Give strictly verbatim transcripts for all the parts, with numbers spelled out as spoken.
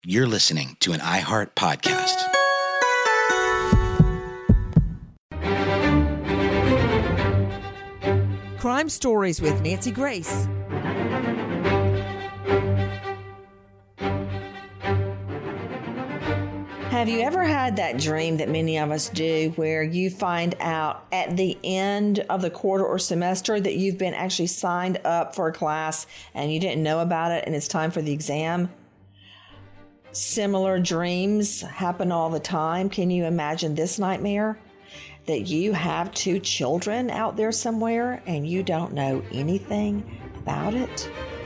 You're listening to an iHeart podcast. Crime Stories with Nancy Grace. Have you ever had that dream that many of us do where you find out at the end of the quarter or semester that you've been actually signed up for a class and you didn't know about it and it's time for the exam? Similar dreams happen all the time. Can you imagine this nightmare? That you have two children out there somewhere and you don't know anything about it?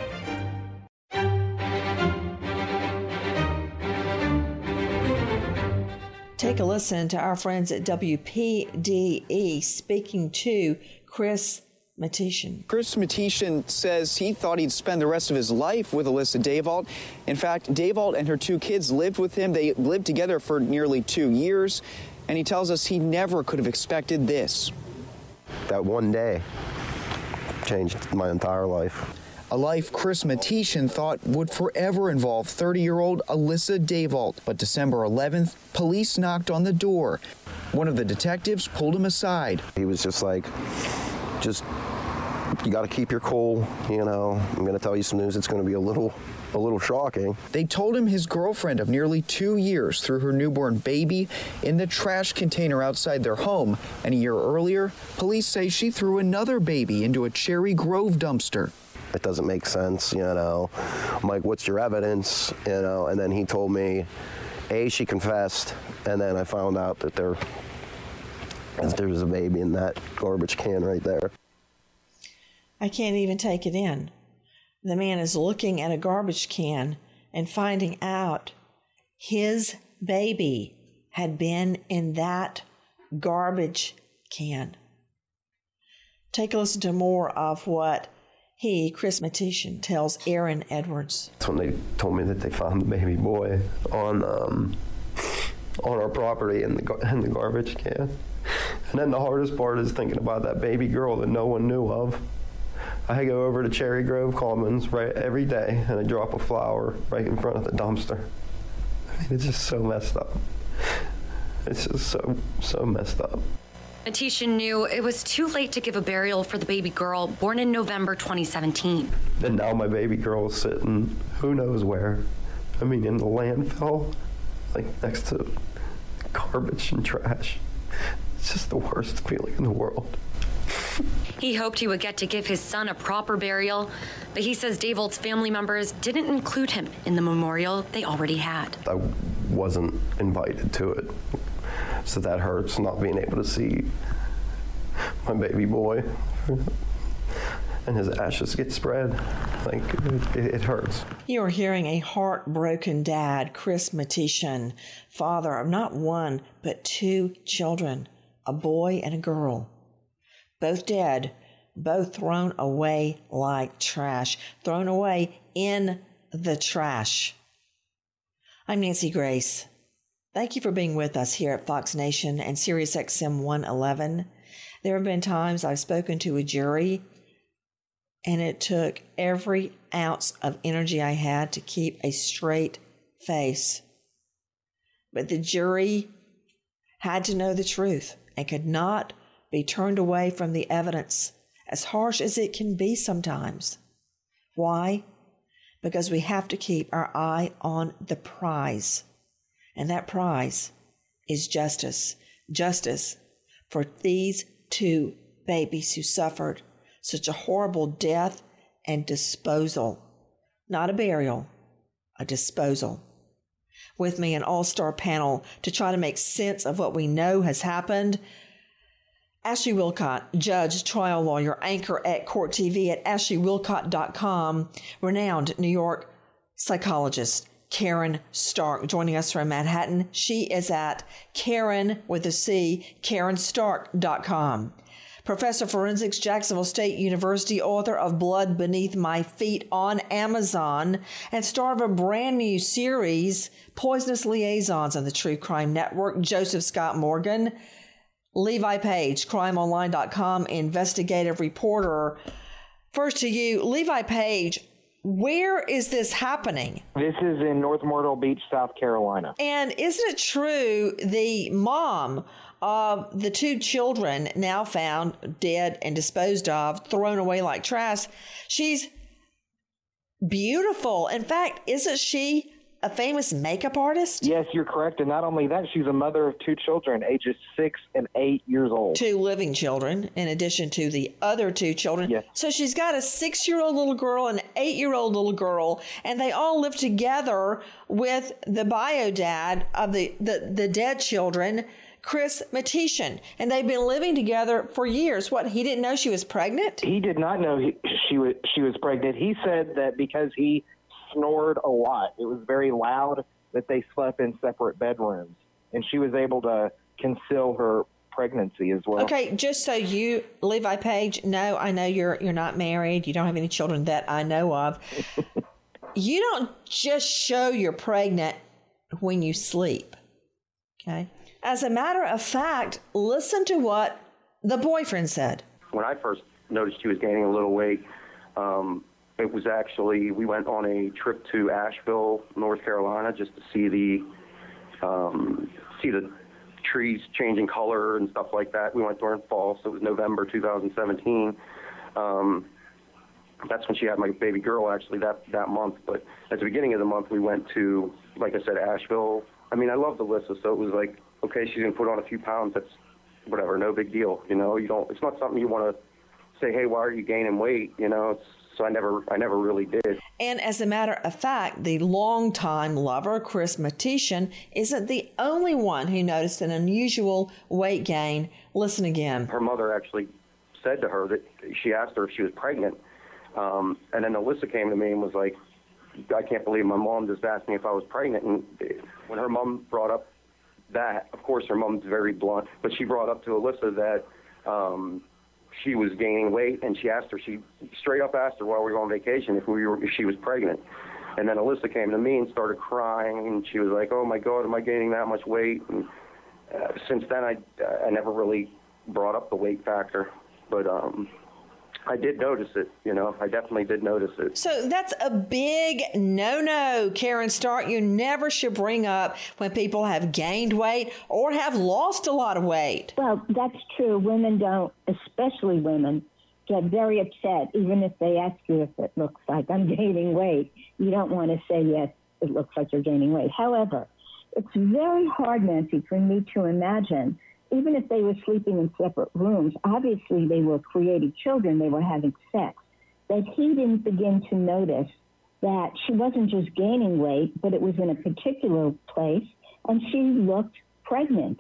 Take a listen to our friends at W P D E speaking to Chris Matishan. Chris Matishan says he thought he'd spend the rest of his life with Alyssa Daywalt. In fact, Daywalt and her two kids lived with him. They lived together for nearly two years. And he tells us he never could have expected this. That one day changed my entire life. A life Chris Matishan thought would forever involve thirty-year-old Alyssa Daywalt. But December eleventh, police knocked on the door. One of the detectives pulled him aside. He was just like, just, you got to keep your cool, you know. I'm going to tell you some news that's going to be a little, a little shocking. They told him his girlfriend of nearly two years threw her newborn baby in the trash container outside their home. And a year earlier, police say she threw another baby into a Cherry Grove dumpster. It doesn't make sense, you know. I'm like, what's your evidence? You know, and then he told me, A, she confessed, and then I found out that there, that there was a baby in that garbage can right there. I can't even take it in. The man is looking at a garbage can and finding out his baby had been in that garbage can. Take a listen to more of what he, Chris Matishan, tells Aaron Edwards. That's when they told me that they found the baby boy on um, on our property in the in the garbage can. And then the hardest part is thinking about that baby girl that no one knew of. I go over to Cherry Grove Commons right every day and I drop a flower right in front of the dumpster. I mean, it's just so messed up. It's just so, so messed up. Matishan knew it was too late to give a burial for the baby girl born in November twenty seventeen. And now my baby girl is sitting who knows where. I mean, in the landfill, like next to garbage and trash. It's just the worst feeling in the world. He hoped he would get to give his son a proper burial, but he says Daywalt's family members didn't include him in the memorial they already had. I wasn't invited to it, so that hurts, not being able to see my baby boy and his ashes get spread. Like, it, it hurts. You are hearing a heartbroken dad, Chris Matishan, father of not one, but two children, a boy and a girl. Both dead, both thrown away like trash, thrown away in the trash. I'm Nancy Grace. Thank you for being with us here at Fox Nation and Sirius X M one eleven. There have been times I've spoken to a jury, and it took every ounce of energy I had to keep a straight face. But the jury had to know the truth and could not be turned away from the evidence, as harsh as it can be sometimes. Why? Because we have to keep our eye on the prize. And that prize is justice. Justice for these two babies who suffered such a horrible death and disposal. Not a burial, a disposal. With me, an all-star panel to try to make sense of what we know has happened. Ashley Wilcott, judge, trial lawyer, anchor at Court T V at ashley wilcott dot com, renowned New York psychologist Karen Stark joining us from Manhattan. She is at Karen with a C, karen stark dot com. Professor of Forensics, Jacksonville State University, author of Blood Beneath My Feet on Amazon, and star of a brand new series, Poisonous Liaisons on the True Crime Network, Joseph Scott Morgan. Levi Page, crime online dot com investigative reporter. First to you, Levi Page, Where is this happening? This is in North Myrtle Beach, South Carolina. And isn't it true the mom of the two children now found dead and disposed of, thrown away like trash, she's beautiful. In fact, isn't she a famous makeup artist? Yes, you're correct. And not only that, she's a mother of two children, ages six and eight years old. Two living children, in addition to the other two children. Yes. So she's got a six-year-old little girl and an eight-year-old little girl, and they all live together with the bio dad of the, the, the dead children, Chris Matishan. And they've been living together for years. What, he didn't know she was pregnant? He did not know he, she was she was pregnant. He said that because he snored a lot, it was very loud, that they slept in separate bedrooms, and she was able to conceal her pregnancy as well. Okay, just so you, Levi Page, know, I know you're you're not married, you don't have any children that I know of. You don't just show you're pregnant when you sleep, okay? As a matter of fact, listen to what the boyfriend said. When I first noticed she was gaining a little weight, um, it was actually, we went on a trip to Asheville, North Carolina, just to see the um, see the trees changing color and stuff like that. We went during fall, so it was November two thousand seventeen. Um, that's when she had my baby girl, actually, that, that month. But at the beginning of the month, we went to, like I said, Asheville. I mean, I loved Alyssa, so it was like, okay, she's going to put on a few pounds. That's whatever, no big deal. You know, you don't, it's not something you want to say, hey, why are you gaining weight? You know, it's, so I never, I never really did. And as a matter of fact, the longtime lover, Chris Matishan, isn't the only one who noticed an unusual weight gain. Listen again. Her mother actually said to her that she asked her if she was pregnant. Um, and then Alyssa came to me and was like, I can't believe my mom just asked me if I was pregnant. And when her mom brought up that, of course, her mom's very blunt, but she brought up to Alyssa that um, she was gaining weight, and she asked her, she straight up asked her while we were on vacation if we were, if she was pregnant. And then Alyssa came to me and started crying, and she was like, oh my God, am I gaining that much weight? And uh, since then, I, I never really brought up the weight factor, but um, I did notice it, you know, I definitely did notice it. So that's a big no-no, Karen Stark. You never should bring up when people have gained weight or have lost a lot of weight. Well, that's true. Women don't, especially women, get very upset, even if they ask you if it looks like I'm gaining weight. You don't want to say, yes, it looks like you're gaining weight. However, it's very hard, Nancy, for me to imagine, even if they were sleeping in separate rooms, obviously they were creating children, they were having sex, that he didn't begin to notice that she wasn't just gaining weight, but it was in a particular place, and she looked pregnant.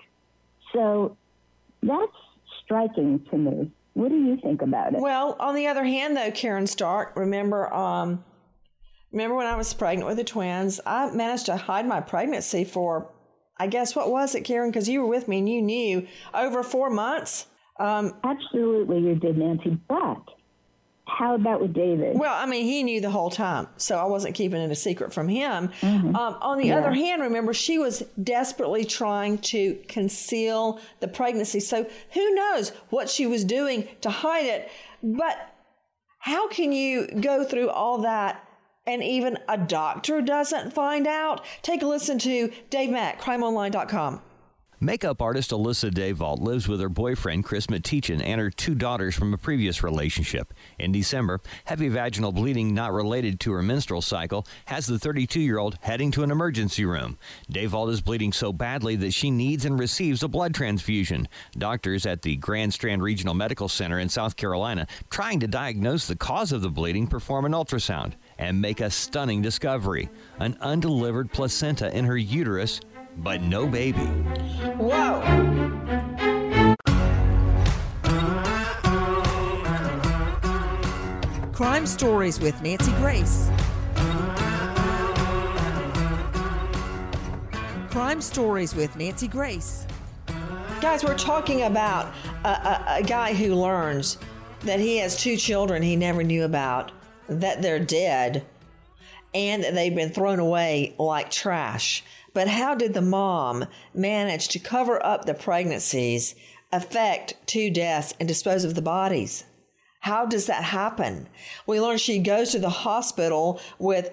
So that's striking to me. What do you think about it? Well, on the other hand, though, Karen Stark, remember, um, remember when I was pregnant with the twins, I managed to hide my pregnancy for, I guess, what was it, Karen? Because you were with me and you knew, over four months. Um, Absolutely, you did, Nancy. But how about with David? Well, I mean, he knew the whole time, so I wasn't keeping it a secret from him. Mm-hmm. Um, on the yeah. other hand, remember, she was desperately trying to conceal the pregnancy. So who knows what she was doing to hide it? But how can you go through all that and even a doctor doesn't find out? Take a listen to Dave Mack, crime online dot com. Makeup artist Alyssa Dayvault lives with her boyfriend, Chris Matishan, and her two daughters from a previous relationship. In December, heavy vaginal bleeding not related to her menstrual cycle has the thirty-two-year-old heading to an emergency room. Dayvault is bleeding so badly that she needs and receives a blood transfusion. Doctors at the Grand Strand Regional Medical Center in South Carolina, trying to diagnose the cause of the bleeding, perform an ultrasound and make a stunning discovery: an undelivered placenta in her uterus, but no baby. Whoa! Crime Stories with Nancy Grace. Crime Stories with Nancy Grace. Guys, we're talking about a, a, a guy who learns that he has two children he never knew about, that they're dead, and that they've been thrown away like trash. But how did the mom manage to cover up the pregnancies, affect two deaths, and dispose of the bodies? How does that happen? We learn she goes to the hospital with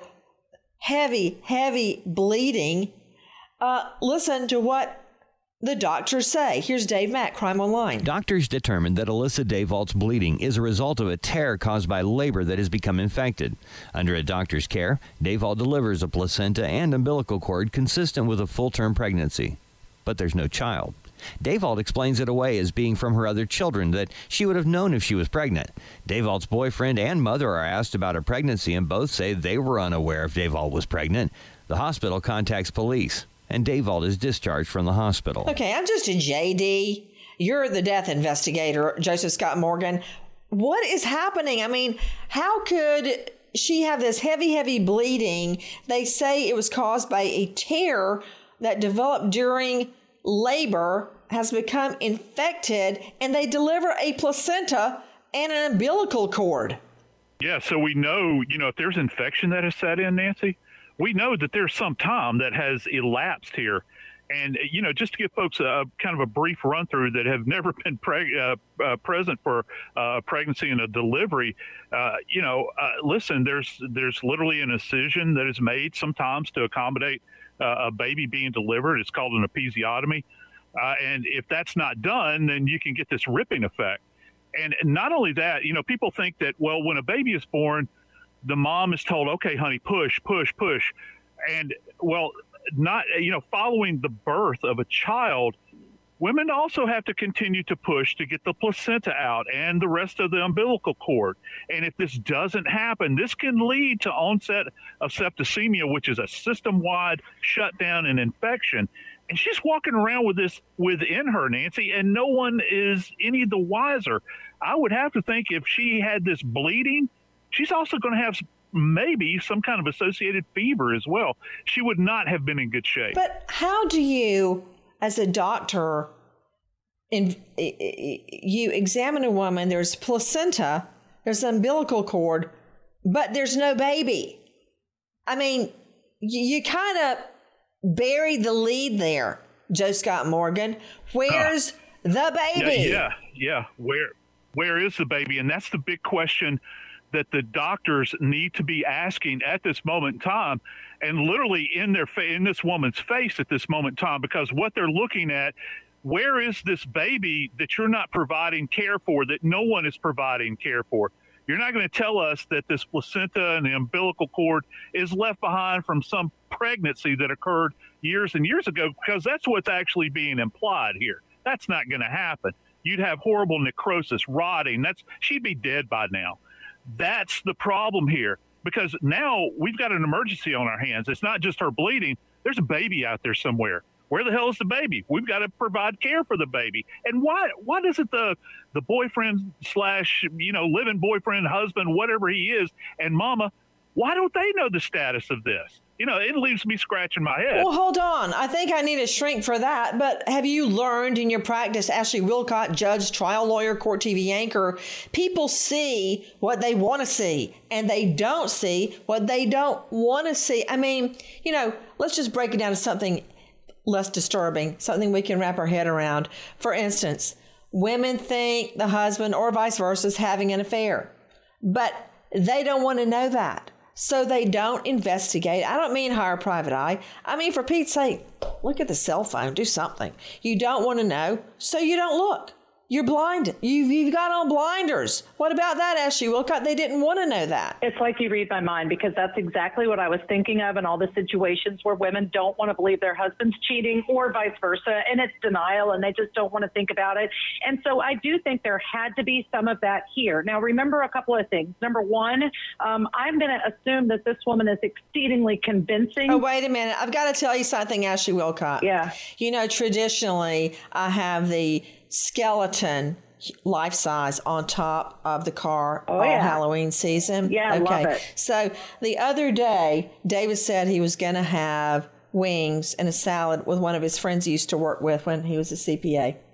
heavy, heavy bleeding. Uh, listen to what the doctors say. Here's Dave Mack, Crime Online. Doctors determined that Alyssa Davalt's bleeding is a result of a tear caused by labor that has become infected. Under a doctor's care, Davalt delivers a placenta and umbilical cord consistent with a full-term pregnancy. But there's no child. Davalt explains it away as being from her other children, that she would have known if she was pregnant. Davalt's boyfriend and mother are asked about her pregnancy, and both say they were unaware if Davalt was pregnant. The hospital contacts police, and Davalt is discharged from the hospital. Okay, I'm just a J D. You're the death investigator, Joseph Scott Morgan. What is happening? I mean, how could she have this heavy, heavy bleeding? They say it was caused by a tear that developed during labor, has become infected, and they deliver a placenta and an umbilical cord. Yeah, so we know, you know, if there's infection that has set in, Nancy, we know that there's some time that has elapsed here. And, you know, just to give folks a kind of a brief run through that have never been pre- uh, uh, present for uh, pregnancy and a delivery, uh, you know, uh, listen, there's there's literally an incision that is made sometimes to accommodate uh, a baby being delivered. It's called an episiotomy. Uh, and if that's not done, then you can get this ripping effect. And not only that, you know, people think that, well, when a baby is born, the mom is told, okay, honey, push, push, push. And, well, not, you know, following the birth of a child, women also have to continue to push to get the placenta out and the rest of the umbilical cord. And if this doesn't happen, this can lead to onset of septicemia, which is a system-wide shutdown and infection. And she's walking around with this within her, Nancy, and no one is any the wiser. I would have to think if she had this bleeding, she's also going to have maybe some kind of associated fever as well. She would not have been in good shape. But how do you, as a doctor, in, you examine a woman, there's placenta, there's an umbilical cord, but there's no baby? I mean, you, you kind of buried the lead there, Joe Scott Morgan. Where's uh, the baby? Yeah, yeah, yeah. Where, where is the baby? And that's the big question that the doctors need to be asking at this moment in time, and literally in their fa- in this woman's face at this moment in time, because what they're looking at, where is this baby that you're not providing care for, that no one is providing care for? You're not going to tell us that this placenta and the umbilical cord is left behind from some pregnancy that occurred years and years ago, because that's what's actually being implied here. That's not going to happen. You'd have horrible necrosis, rotting. That's she'd be dead by now. That's the problem here, because now we've got an emergency on our hands. It's not just her bleeding. There's a baby out there somewhere. Where the hell is the baby? We've got to provide care for the baby. And why why doesn't the the boyfriend slash, you know, living boyfriend, husband, whatever he is, and mama, why don't they know the status of this? You know, it leaves me scratching my head. Well, hold on. I think I need a shrink for that. But have you learned in your practice, Ashley Wilcott, judge, trial lawyer, court T V anchor, people see what they want to see, and they don't see what they don't want to see. I mean, you know, let's just break it down to something less disturbing, something we can wrap our head around. For instance, women think the husband or vice versa is having an affair, but they don't want to know that. So they don't investigate. I don't mean hire a private eye. I mean, for Pete's sake, look at the cell phone, do something. You don't want to know, so you don't look. You're blind. You've, you've got on blinders. What about that, Ashley Wilcott? They didn't want to know that. It's like you read my mind, because that's exactly what I was thinking of in all the situations where women don't want to believe their husband's cheating or vice versa, and it's denial, and they just don't want to think about it. And so I do think there had to be some of that here. Now, remember a couple of things. Number one, um, I'm going to assume that this woman is exceedingly convincing. Oh, wait a minute. I've got to tell you something, Ashley Wilcott. Yeah. You know, traditionally, I have the skeleton life size on top of the car oh, all yeah. Halloween season. Yeah, I okay. love it. So the other day, David said he was going to have wings and a salad with one of his friends he used to work with when he was a C P A.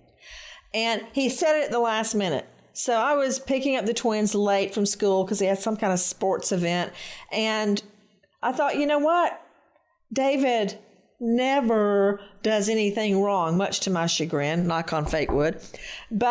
And he said it at the last minute. So I was picking up the twins late from school because they had some kind of sports event. And I thought, you know what? David never does anything wrong, much to my chagrin, knock on fake wood. But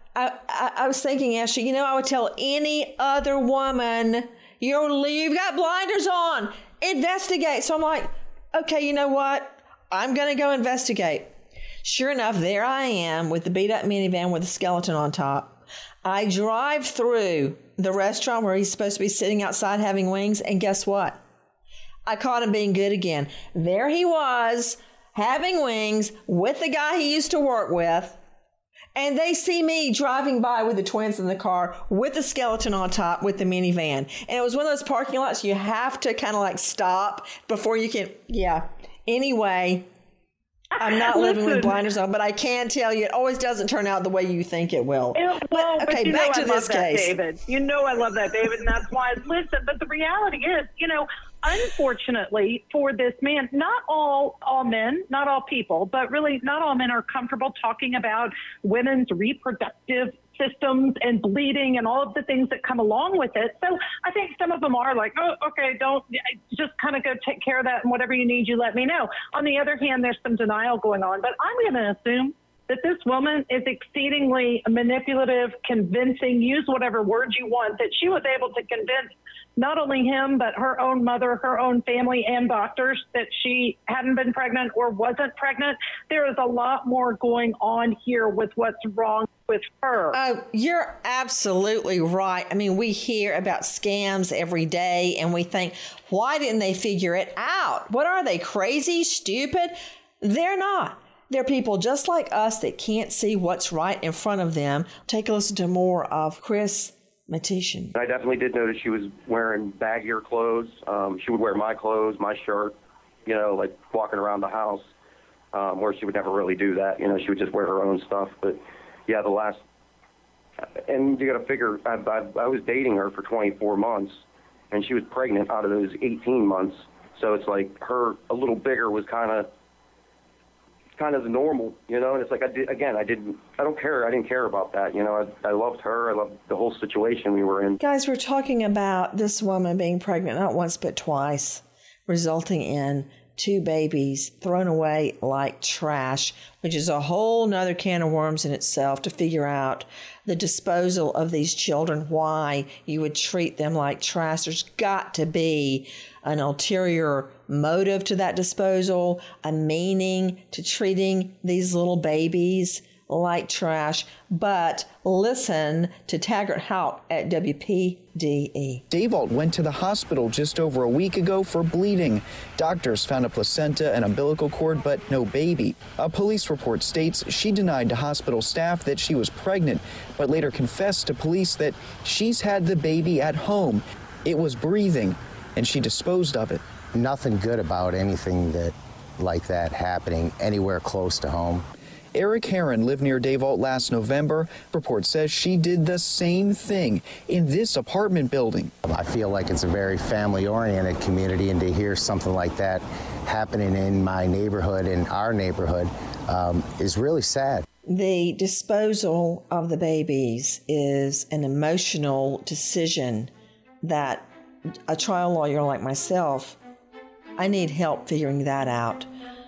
I, I, I was thinking, Ashley, you know, I would tell any other woman, you're, you've got blinders on, investigate. So I'm like, okay, you know what? I'm going to go investigate. Sure enough, there I am with the beat up minivan with a skeleton on top. I drive through the restaurant where he's supposed to be sitting outside having wings. And guess what? I caught him being good again. There he was having wings with the guy he used to work with. And they see me driving by with the twins in the car with the skeleton on top with the minivan. And it was one of those parking lots you have to kind of like stop before you can. Yeah. Anyway, I'm not living with blinders on, but I can tell you it always doesn't turn out the way you think it will. It, well, but, but okay, you back know to I this love that, case. David. You know I love that, David, and that's why I listen. But the reality is, you know, unfortunately for this man, not all all men, not all people, but really not all men are comfortable talking about women's reproductive systems and bleeding and all of the things that come along with it. So I think some of them are like, oh, okay, don't, just kind of go take care of that, and whatever you need, you let me know. On the other hand, there's some denial going on, but I'm going to assume that this woman is exceedingly manipulative, convincing, use whatever words you want, that she was able to convince not only him, but her own mother, her own family, and doctors that she hadn't been pregnant or wasn't pregnant. There is a lot more going on here with what's wrong with her. Uh, you're absolutely right. I mean, we hear about scams every day and we think, why didn't they figure it out? What are they, crazy, stupid? They're not. They're people just like us that can't see what's right in front of them. Take a listen to more of Chris Matetian. I definitely did notice she was wearing baggier clothes. Um, she would wear my clothes, my shirt, you know, like walking around the house, um, where she would never really do that. You know, she would just wear her own stuff. But, yeah, the last – and you got to figure, I, I, I was dating her for twenty-four months, and she was pregnant out of those eighteen months. So it's like her a little bigger was kind of – kind of the normal, you know, and it's like, I did, again, I didn't, I don't care, I didn't care about that, you know, I, I loved her, I loved the whole situation we were in. Guys, we're talking about this woman being pregnant not once but twice, resulting in two babies thrown away like trash, which is a whole nother can of worms in itself to figure out the disposal of these children, why you would treat them like trash. There's got to be an ulterior motive to that disposal, a meaning to treating these little babies like trash. But listen to Taggart Houck at W P D E. Davault went to the hospital just over a week ago for bleeding. Doctors found a placenta and umbilical cord, but no baby. A police report states she denied to hospital staff that she was pregnant, but later confessed to police that she's had the baby at home. It was breathing, and she disposed of it. Nothing good about anything that like that happening anywhere close to home. Eric Heron lived near Davault last November. Report says she did the same thing in this apartment building. I feel like it's a very family-oriented community, and to hear something like that happening in my neighborhood, in our neighborhood, um, is really sad. The disposal of the babies is an emotional decision that a trial lawyer like myself, I need help figuring that out.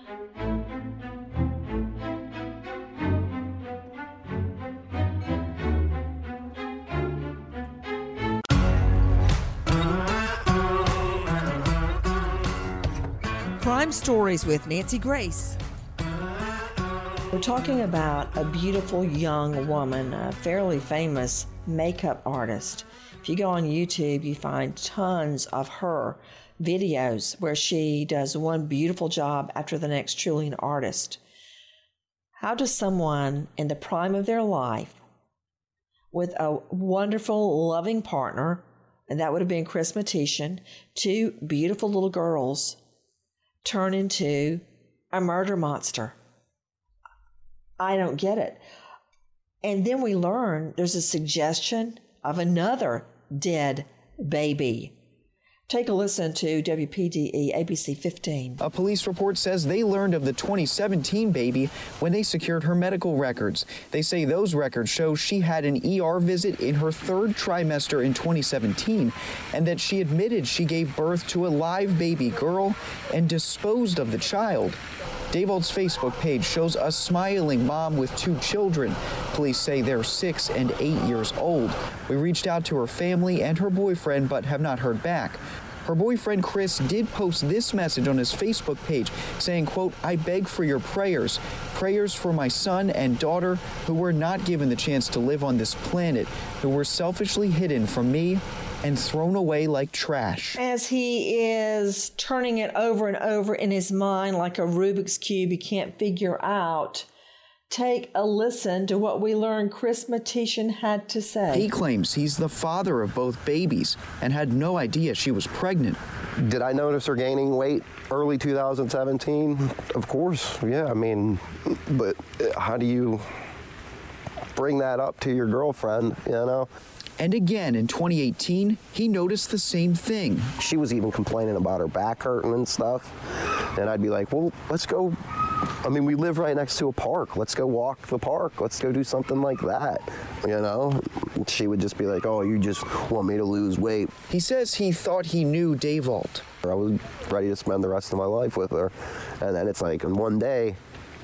Crime Stories with Nancy Grace. We're talking about a beautiful young woman, a fairly famous makeup artist. If you go on YouTube, you find tons of her videos where she does one beautiful job after the next, truly an artist. How does someone in the prime of their life with a wonderful, loving partner, and that would have been Chris Matetian, two beautiful little girls, turn into a murder monster? I don't get it. And then we learn there's a suggestion of another dead baby. Take a listen to W P D E A B C fifteen. A police report says they learned of the twenty seventeen baby when they secured her medical records. They say those records show she had an E R visit in her third trimester in twenty seventeen, and that she admitted she gave birth to a live baby girl and disposed of the child. Davolt's Facebook page shows a smiling mom with two children. Police say they're six and eight years old. We reached out to her family and her boyfriend, but have not heard back. Her boyfriend, Chris, did post this message on his Facebook page saying, quote, "I beg for your prayers, prayers for my son and daughter who were not given the chance to live on this planet, who were selfishly hidden from me and thrown away like trash." As he is turning it over and over in his mind like a Rubik's Cube he can't figure out, take a listen to what we learned Chris Matetian had to say. He claims he's the father of both babies and had no idea she was pregnant. Did I notice her gaining weight early two thousand seventeen? Of course, yeah. I mean, but how do you bring that up to your girlfriend, you know? And again, in twenty eighteen, he noticed the same thing. She was even complaining about her back hurting and stuff. And I'd be like, well, let's go. I mean, we live right next to a park. Let's go walk the park. Let's go do something like that, you know? She would just be like, oh, you just want me to lose weight. He says he thought he knew Davolт. I was ready to spend the rest of my life with her. And then it's like, in one day,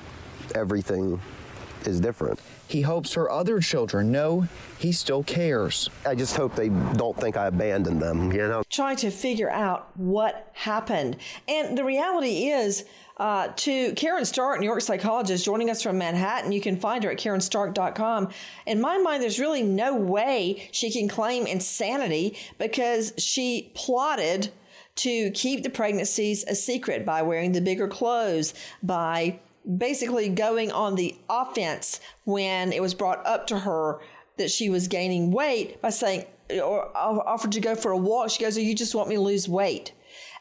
everything is different. He hopes her other children know he still cares. I just hope they don't think I abandoned them, you know? Trying to figure out what happened. And the reality is, uh, to Karen Stark, New York psychologist, joining us from Manhattan. You can find her at karen stark dot com. In my mind, there's really no way she can claim insanity because she plotted to keep the pregnancies a secret by wearing the bigger clothes, by basically going on the offense when it was brought up to her that she was gaining weight by saying, or offered to go for a walk. She goes, "Oh, you just want me to lose weight."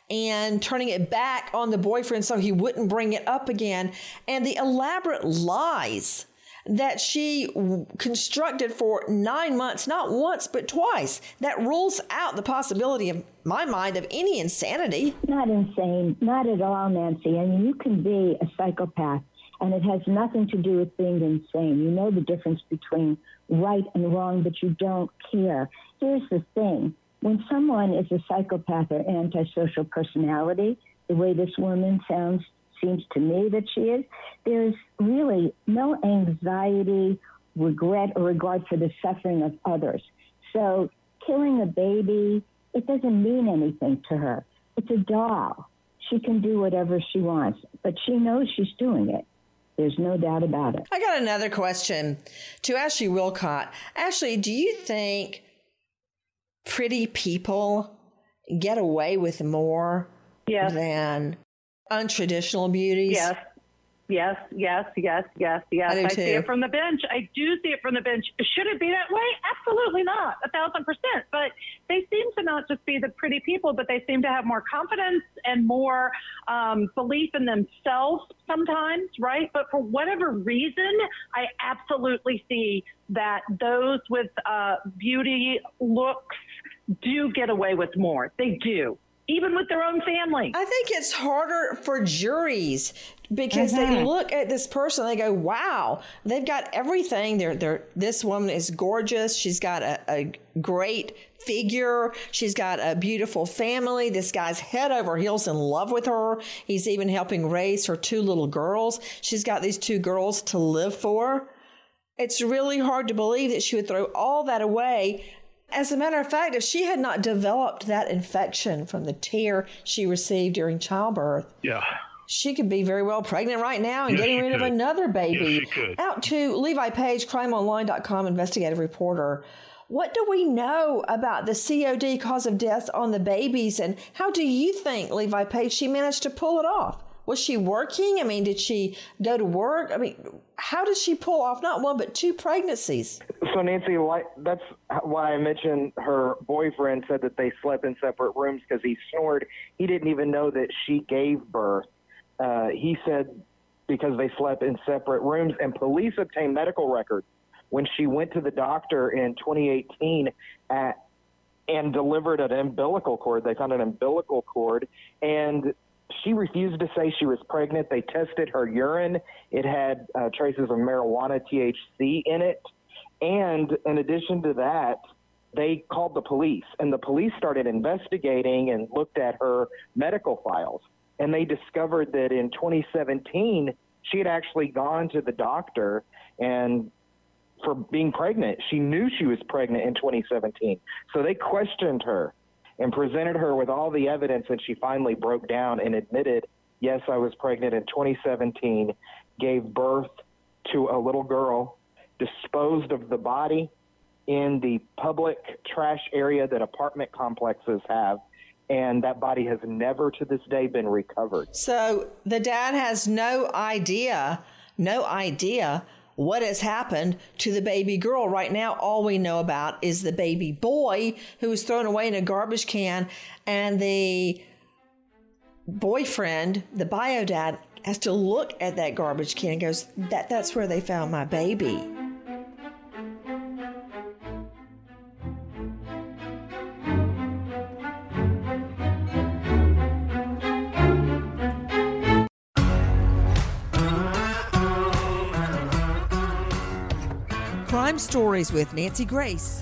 And turning it back on the boyfriend so he wouldn't bring it up again. And the elaborate lies that she constructed for nine months, not once, but twice. That rules out the possibility, of my mind, of any insanity. Not insane, not at all, Nancy. I mean, you can be a psychopath, and it has nothing to do with being insane. You know the difference between right and wrong, but you don't care. Here's the thing. When someone is a psychopath or antisocial personality, the way this woman sounds, seems to me that she is, there's really no anxiety, regret, or regard for the suffering of others. So killing a baby, it doesn't mean anything to her. It's a doll. She can do whatever she wants, but she knows she's doing it. There's no doubt about it. I got another question to Ashley Wilcott. Ashley, do you think pretty people get away with more yes. than untraditional beauties? Yes, yes, yes, yes, yes, yes. I, do I too. see it from the bench. I do see it from the bench. Should it be that way? Absolutely not, a thousand percent. But they seem to not just be the pretty people, but they seem to have more confidence and more um, belief in themselves sometimes, right? But for whatever reason, I absolutely see that those with uh, beauty looks do get away with more. They do. Even with their own family. I think it's harder for juries because Mm-hmm. they look at this person and they go, wow, they've got everything. They're, they're, this woman is gorgeous. She's got a, a great figure. She's got a beautiful family. This guy's head over heels in love with her. He's even helping raise her two little girls. She's got these two girls to live for. It's really hard to believe that she would throw all that away. As a matter of fact, if she had not developed that infection from the tear she received during childbirth, yeah, she could be very well pregnant right now and Yes, getting she rid could. of another baby. Yes, she could. Out to Levi Page, crime online dot com investigative reporter. What do we know about the C O D, cause of death, on the babies, and how do you think, Levi Page, she managed to pull it off? Was she working? I mean, did she go to work? I mean, how did she pull off not one but two pregnancies? So, Nancy, why, that's why I mentioned her boyfriend said that they slept in separate rooms because he snored. He didn't even know that she gave birth. Uh, he said because they slept in separate rooms, and police obtained medical records when she went to the doctor in twenty eighteen at, and delivered an umbilical cord. They found an umbilical cord, and she refused to say she was pregnant. They tested her urine. It had uh, traces of marijuana, T H C, in it. And in addition to that, they called the police, and the police started investigating and looked at her medical files. And they discovered that in twenty seventeen, she had actually gone to the doctor and for being pregnant. She knew she was pregnant in twenty seventeen. So they questioned her and presented her with all the evidence, and she finally broke down and admitted, yes, I was pregnant in twenty seventeen, gave birth to a little girl, disposed of the body in the public trash area that apartment complexes have, and that body has never to this day been recovered. So the dad has no idea, no idea what has happened to the baby girl. Right now, all we know about is the baby boy who was thrown away in a garbage can, and the boyfriend, the bio dad, has to look at that garbage can and goes, that, that's where they found my baby. Crime Stories with Nancy Grace.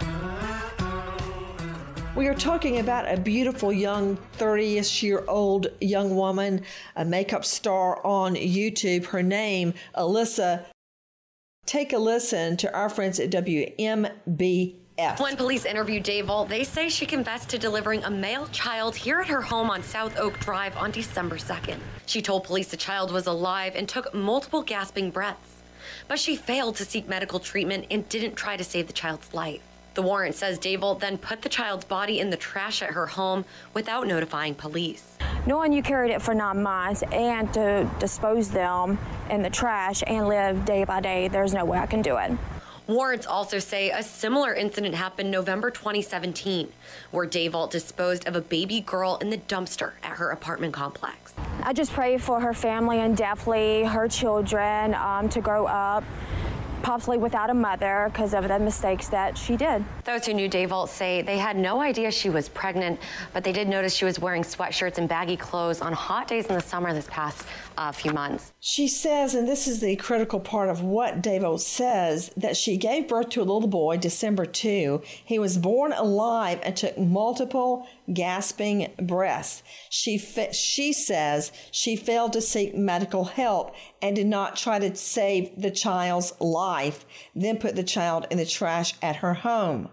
We are talking about a beautiful young thirty-ish-year-old young woman, a makeup star on YouTube. Her name, Alyssa. Take a listen to our friends at W M B F. When police interviewed Dayball, they say she confessed to delivering a male child here at her home on South Oak Drive on December second. She told police the child was alive and took multiple gasping breaths. But she failed to seek medical treatment and didn't try to save the child's life. The warrant says Dayball then put the child's body in the trash at her home without notifying police. Knowing you carried it for nine months and to dispose them in the trash and live day by day, there's no way I can do it. Warrants also say a similar incident happened November twenty seventeen, where Dayball disposed of a baby girl in the dumpster at her apartment complex. I just pray for her family and definitely her children um, to grow up possibly without a mother because of the mistakes that she did. Those who knew Dayball say they had no idea she was pregnant, but they did notice she was wearing sweatshirts and baggy clothes on hot days in the summer this past uh, few months. She says, and this is the critical part of what Dayball says, that she gave birth to a little boy December second. He was born alive and took multiple gasping breaths. She, fa- she says she failed to seek medical help and did not try to save the child's life, then put the child in the trash at her home.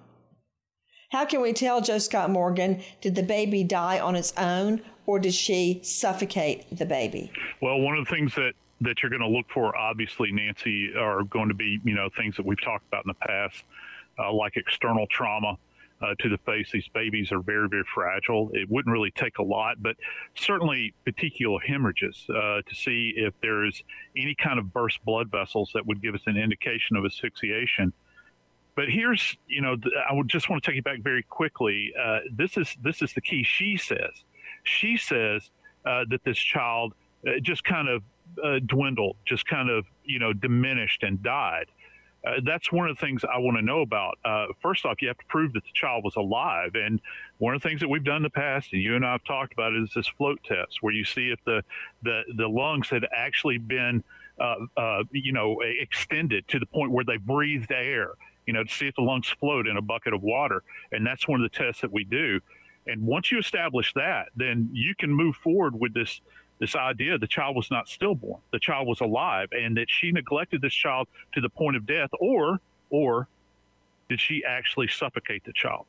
How can we tell, Joe Scott Morgan, did the baby die on its own or did she suffocate the baby? Well, one of the things that, that you're going to look for, obviously, Nancy, are going to be, you know, things that we've talked about in the past, uh, like external trauma uh, to the face. These babies are very, very fragile. It wouldn't really take a lot, but certainly petechial hemorrhages uh, to see if there's any kind of burst blood vessels that would give us an indication of asphyxiation. But here's, you know, I would just want to take you back very quickly. Uh, this is this is the key. She says, she says uh, that this child uh, just kind of uh, dwindled, just kind of, you know, diminished and died. Uh, that's one of the things I want to know about. Uh, first off, you have to prove that the child was alive. And one of the things that we've done in the past, and you and I have talked about, is this float test, where you see if the, the, the lungs had actually been, uh, uh, you know, extended to the point where they breathed air, you know, to see if the lungs float in a bucket of water. And that's one of the tests that we do. And once you establish that, then you can move forward with this this idea the child was not stillborn, the child was alive, and that she neglected this child to the point of death, or or did she actually suffocate the child?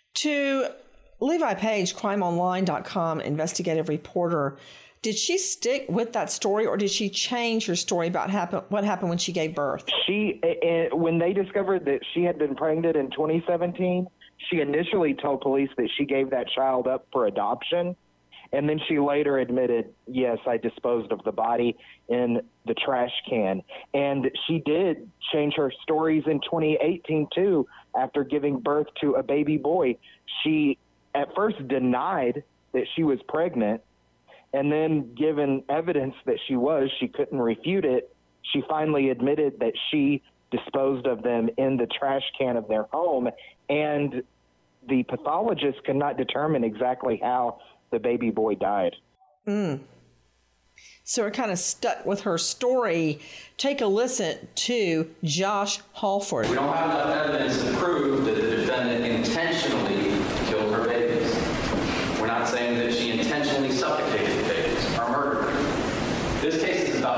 To Levi Page, crime online dot com investigative reporter, did she stick with that story, or did she change her story about happen, what happened when she gave birth? She, uh, when they discovered that she had been pregnant in twenty seventeen, she initially told police that she gave that child up for adoption. And then she later admitted, yes, I disposed of the body in the trash can. And she did change her stories in twenty eighteen, too, after giving birth to a baby boy. She at first denied that she was pregnant. And then, given evidence that she was, she couldn't refute it. She finally admitted that she disposed of them in the trash can of their home. And the pathologist could not determine exactly how the baby boy died. Mm. So we're kind of stuck with her story. Take a listen to Josh Halford. We don't have enough evidence to prove that the defendant intentionally killed her babies. We're not saying that she intentionally suffocated the babies.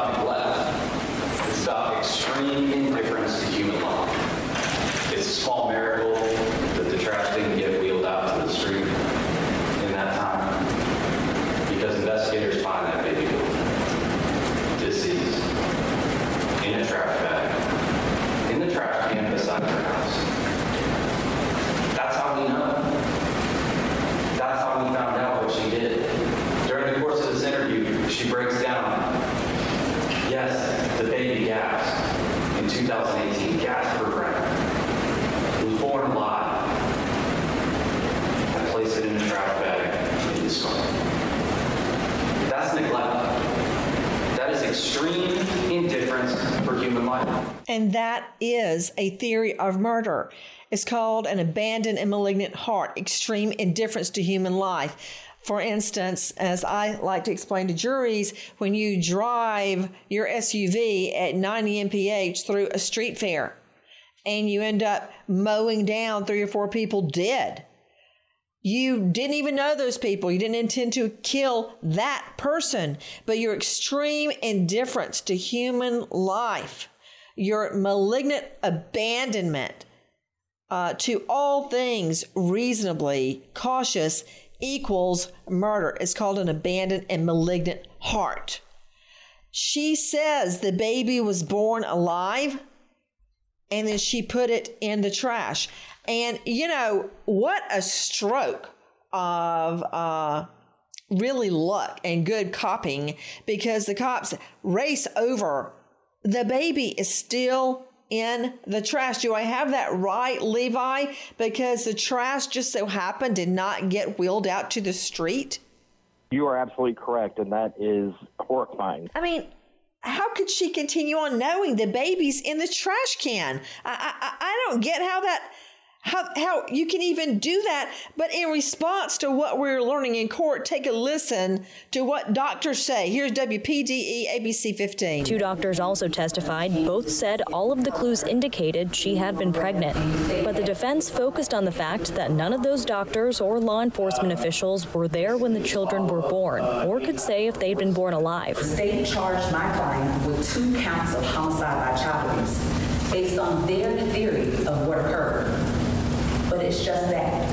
about neglect. It's about extreme indifference to human life. It's a small miracle that the trash didn't get wheeled out to the street in that time, because investigators find that baby deceased in a trash bag in the trash can beside her house. That's how we know. That's how we found out what she did. During the course of this interview, she breaks down, yes, the baby gasped in two thousand eighteen, gasped for breath. It was born alive. I placed it in a trash bag in the smoke. That's neglect. That is extreme indifference for human life. And that is a theory of murder. It's called an abandoned and malignant heart, extreme indifference to human life. For instance, as I like to explain to juries, when you drive your S U V at ninety M P H through a street fair and you end up mowing down three or four people dead, you didn't even know those people. You didn't intend to kill that person, but your extreme indifference to human life, your malignant abandonment uh, to all things reasonably cautious equals murder. It's called an abandoned and malignant heart. She says the baby was born alive, and then she put it in the trash. And, you know, what a stroke of uh, really luck and good copying, because the cops race over. The baby is still in the trash. Do I have that right, Levi? Because the trash just so happened did not get wheeled out to the street? You are absolutely correct, and that is horrifying. I mean, how could she continue on knowing the baby's in the trash can? I I, I don't get how that... How how you can even do that. But in response to what we're learning in court, take a listen to what doctors say. Here's W P D E A B C fifteen. Two doctors also testified. Both said all of the clues indicated she had been pregnant. But the defense focused on the fact that none of those doctors or law enforcement officials were there when the children were born, or could say if they'd been born alive. The state charged my client with two counts of homicide by child abuse based on their theory of what occurred. But it's just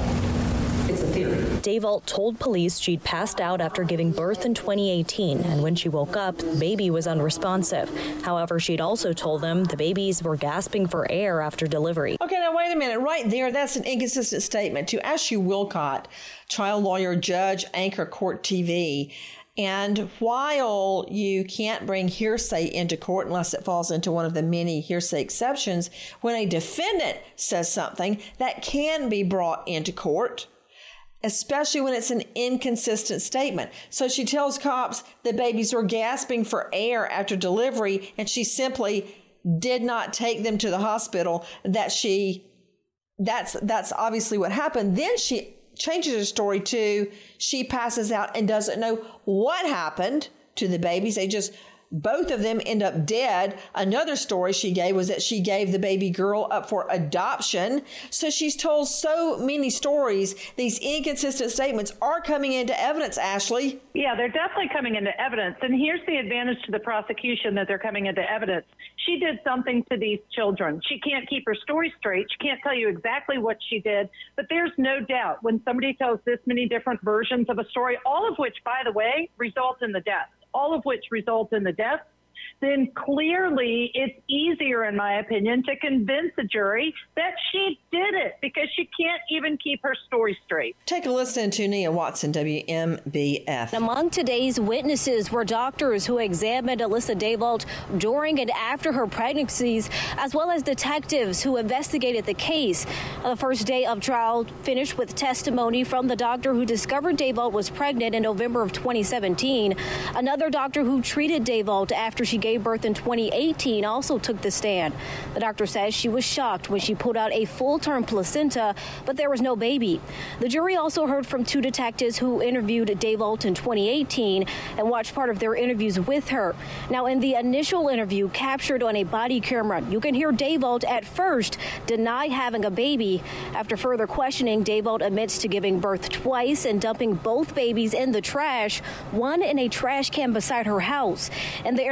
that. It's a theory. Daybalt told police she'd passed out after giving birth in twenty eighteen, and when she woke up, the baby was unresponsive. However, she'd also told them the babies were gasping for air after delivery. Okay, now wait a minute. Right there, that's an inconsistent statement. To Ashley Wilcott, trial lawyer, judge, anchor, Court T V. And while you can't bring hearsay into court unless it falls into one of the many hearsay exceptions, when a defendant says something, that can be brought into court, especially when it's an inconsistent statement. So she tells cops the babies were gasping for air after delivery, and she simply did not take them to the hospital. That she, that's that's obviously what happened. Then she changes her story to she passes out and doesn't know what happened to the babies. They just, both of them end up dead. Another story she gave was that she gave the baby girl up for adoption. So she's told so many stories. These inconsistent statements are coming into evidence, Ashley. Yeah, they're definitely coming into evidence. And here's the advantage to the prosecution that they're coming into evidence. She did something to these children. She can't keep her story straight. She can't tell you exactly what she did. But there's no doubt when somebody tells this many different versions of a story, all of which, by the way, result in the death, all of which result in the death, then clearly it's easier, in my opinion, to convince a jury that she did it because she can't even keep her story straight. Take a listen to Nia Watson, W M B F. Among today's witnesses were doctors who examined Alyssa Daybalt during and after her pregnancies, as well as detectives who investigated the case. The first day of trial finished with testimony from the doctor who discovered Daybalt was pregnant in November of twenty seventeen. Another doctor who treated Daybalt after she gave birth in twenty eighteen also took the stand. The doctor says she was shocked when she pulled out a full-term placenta, but there was no baby. The jury also heard from two detectives who interviewed Daybalt in twenty eighteen and watched part of their interviews with her. Now, in the initial interview captured on a body camera, you can hear Daybalt at first deny having a baby. After further questioning, Daybalt admits to giving birth twice and dumping both babies in the trash, one in a trash can beside her house. In the interviews, Daybalt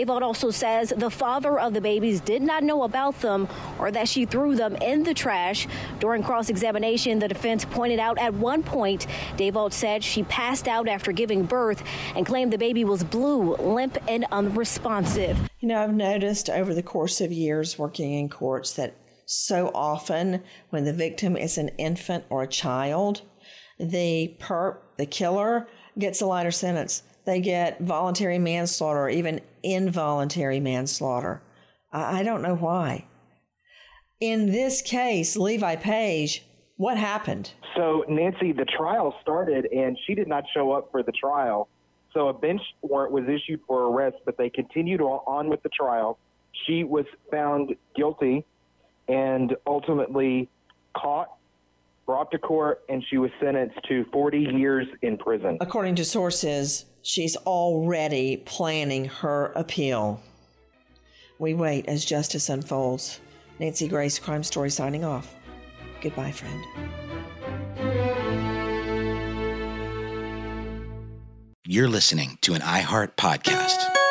Daybald also says the father of the babies did not know about them or that she threw them in the trash. During cross-examination, the defense pointed out at one point, Daybald said she passed out after giving birth and claimed the baby was blue, limp, and unresponsive. You know, I've noticed over the course of years working in courts that so often when the victim is an infant or a child, the perp, the killer, gets a lighter sentence. They get voluntary manslaughter or even involuntary manslaughter. I don't know why. In this case, Levi Page, what happened? So, Nancy, the trial started, and she did not show up for the trial. So a bench warrant was issued for arrest, but they continued on with the trial. She was found guilty and ultimately caught, brought to court, and she was sentenced to forty years in prison. According to sources, she's already planning her appeal. We wait as justice unfolds. Nancy Grace, Crime Story, signing off. Goodbye, friend. You're listening to an iHeart podcast.